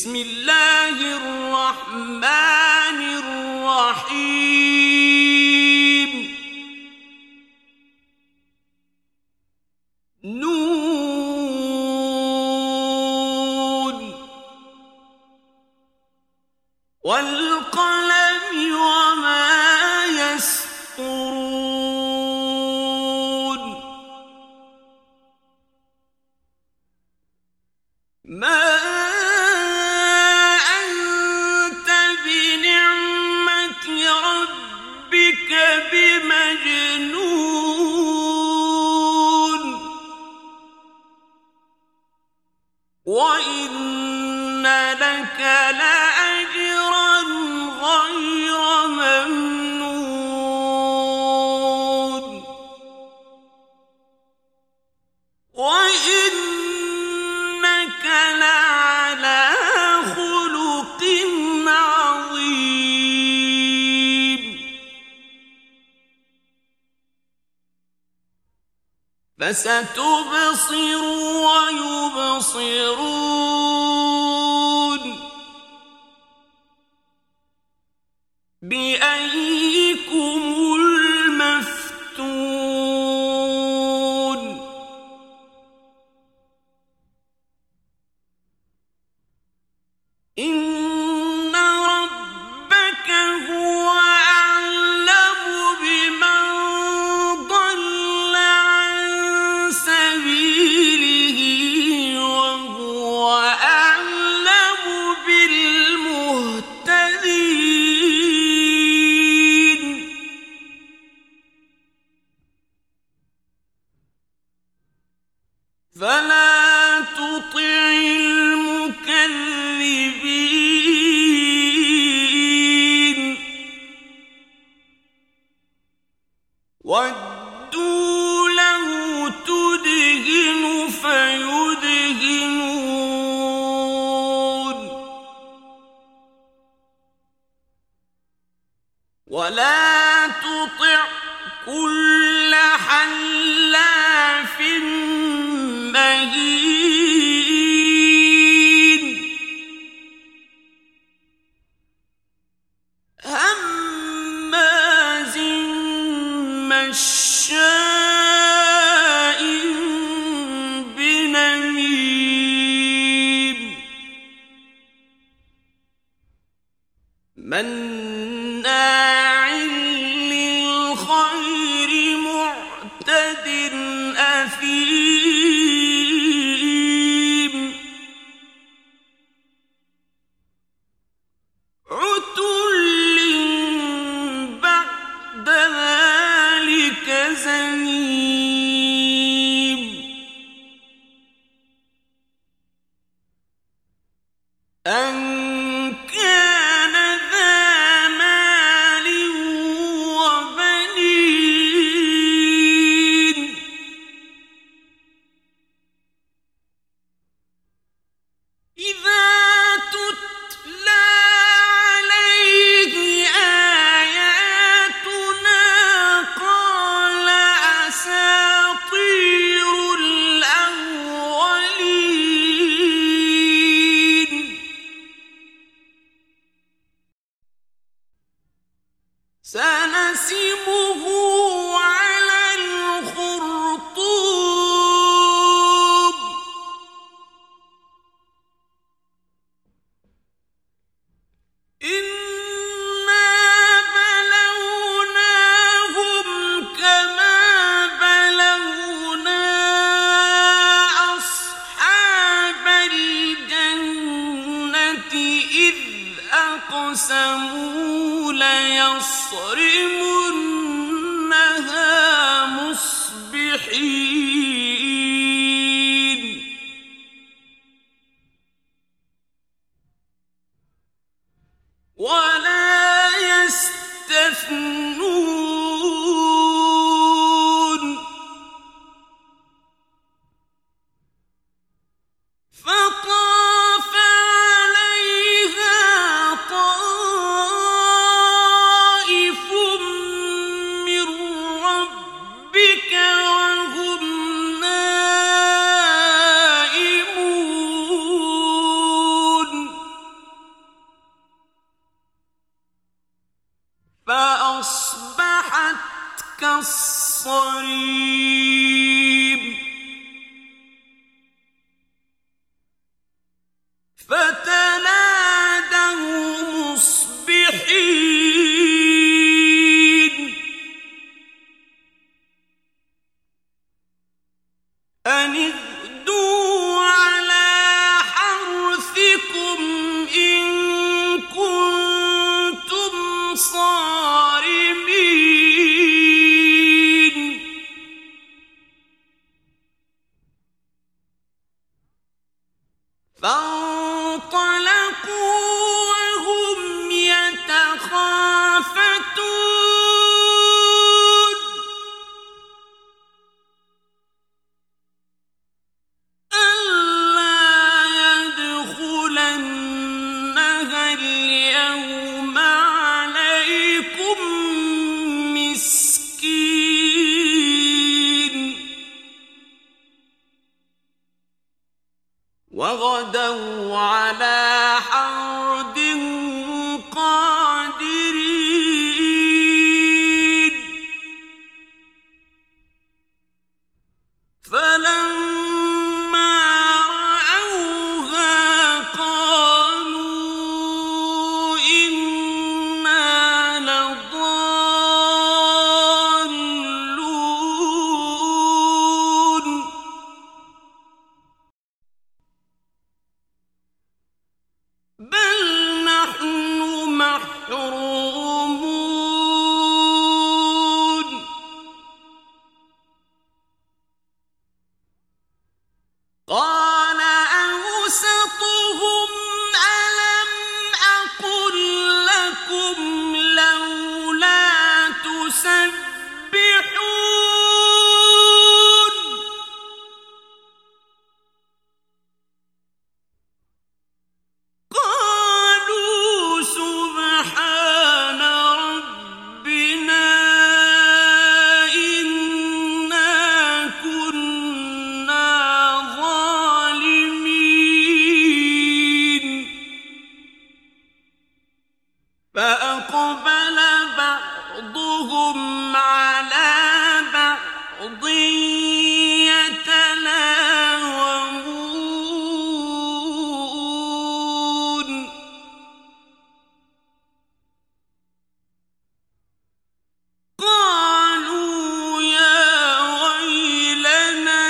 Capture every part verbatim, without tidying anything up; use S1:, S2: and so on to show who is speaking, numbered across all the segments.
S1: بسم الله الرحمن الرحيم نون والقلم وما يسطرون ما أنت بنعمة ربك بمجنون وإن لك لأجرا غير ممنون وإنك لعلى خلق عظيم فستبصر ويبصرون بأيكم المفتون إن ربك هو أعلم بمن ضل عن سبيله وهو أعلم بالمهتدين فلا تطع المكذبين ودوا له تدهن فيدهنون ولا تطع كل حلاف مهين هماز مشاء بنميم مناع للخير معتد أثيم عتل بعد ذلك زنيم أن كان ذا مال وبنين إذا تتلى عليه آياتنا قال أساطير الأولين سنسمه على الخرطوم إنا بلوناهم كما بلونا أصحاب الجنة إذ أقسموا ليصرمنها مصبحين ولا يستثنون فطاف عليها طائف من ربك وهم نائمون الصريم فتنادوا مصبحين أن اغدوا على حرثكم إن كنتم صارمين فانطلقوا وهم يتخافتون ألا يدخلنها اليوم عليكم مسكين وغدوا على حرد قادرين فلما رأوها قالوا إنا لضالون بل نحن محرومون قال أوسطهم ألم أقل لكم لولا تسبحون قالوا سبحان ربنا إنا كنا ظالمين فأقبل بعضهم على بعض يتلاومون قالوا يا ويلنا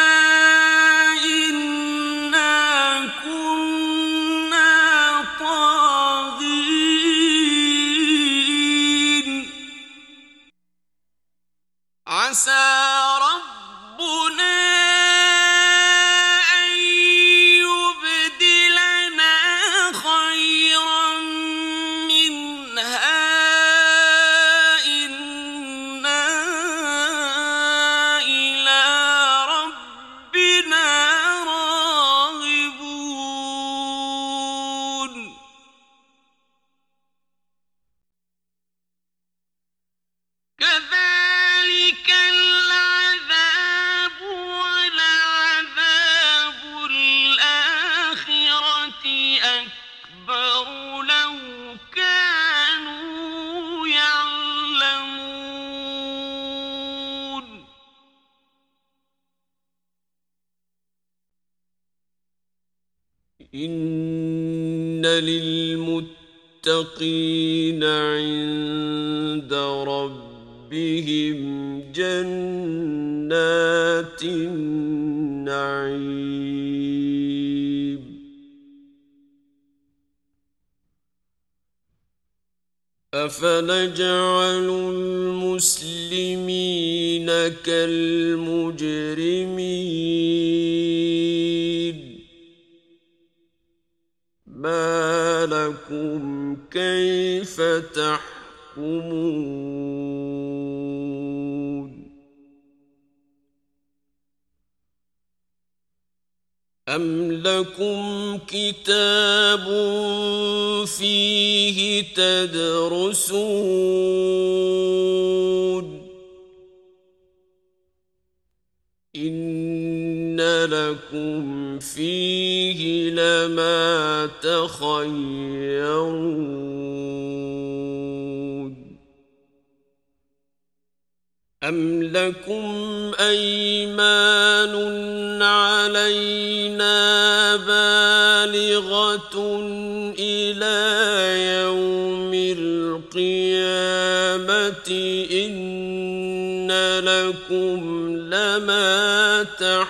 S1: إنا كنا طاغين عسى ربنا أن يبدلنا خيرا منها إنا إلى ربنا راغبون كذلك العذاب ولعذاب الآخرة أكبر لو كانوا يعلمون إن للمتقين عند ربهم جنات النعيم أفنجعل المسلمين كالمجرمين ما لكم كيف تحكمون أم لكم كتاب فيه تدرسون إن لكم فيه لما تخيرون. أم لكم أيمان علينا بالغة إلى يوم القيامة إن لكم لما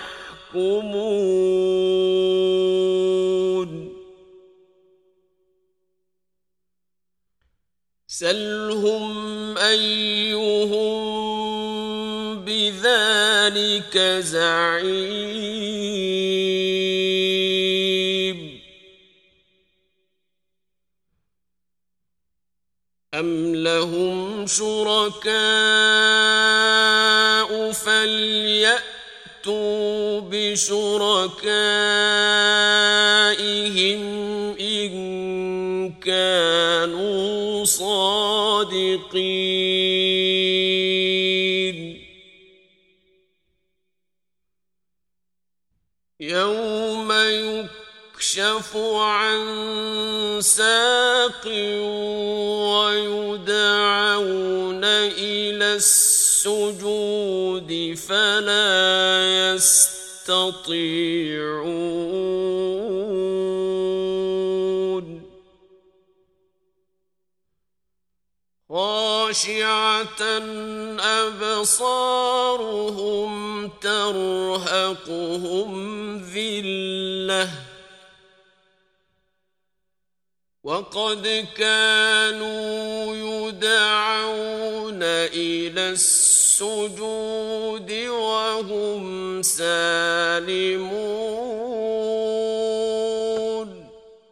S1: تحكمون سلهم أيهم بذلك زعيم أم لهم شركاء فليأتوا بشركائهم إن كانوا صادقين يوم يكشف عن ساق ويدعون إلى السجود فلا يستطيعون خاشعة أبصارهم ترهقهم ذلة وقد كانوا يدعون إلى السجود وهم سالمون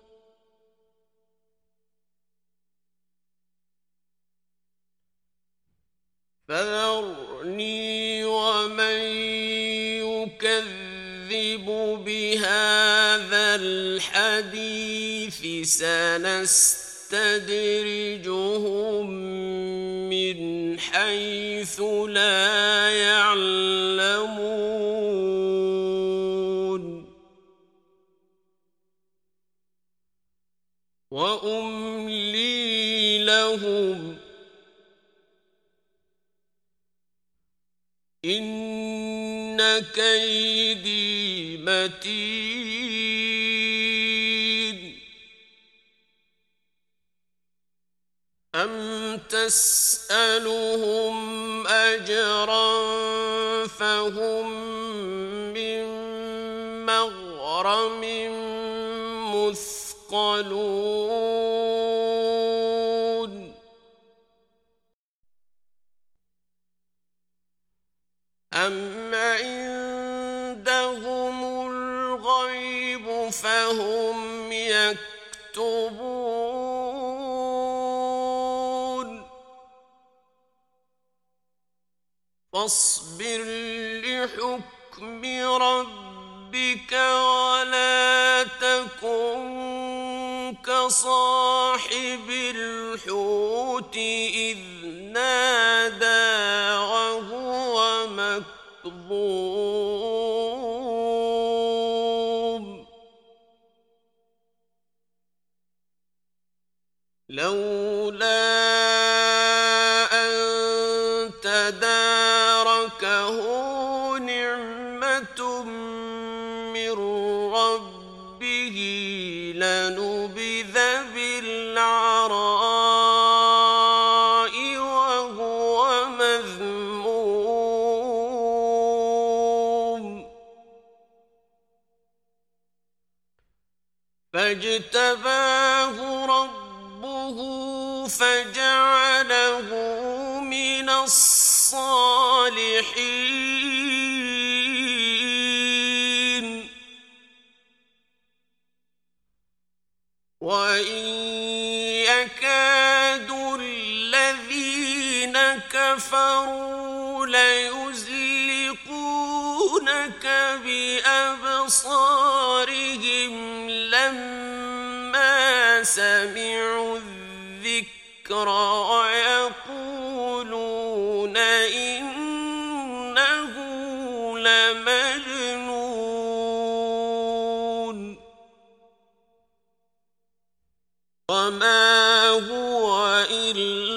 S1: فذرني ومن يكذب بهذا الحديث سنستدرجهم من حيث لا يعلمون وأملي لهم إن كيدي متين أم تسألهم أجرا فهم من مغرم مثقلون أم عندهم الغيب فهم يكتبون فاصبر لحكم ربك ولا تكن كصاحب الحوت إذ نادى وهو مكظوم لولا أن تداركه نعمة من ربه لنبذ بالعراء وهو مذموم فاجتباه ربه فجعله من الصالحين وإن يكاد الذين كفروا ليزلقونك بأبصارهم لما سمعوا الذكر ويقولون إنه لمجنون وما هو إلا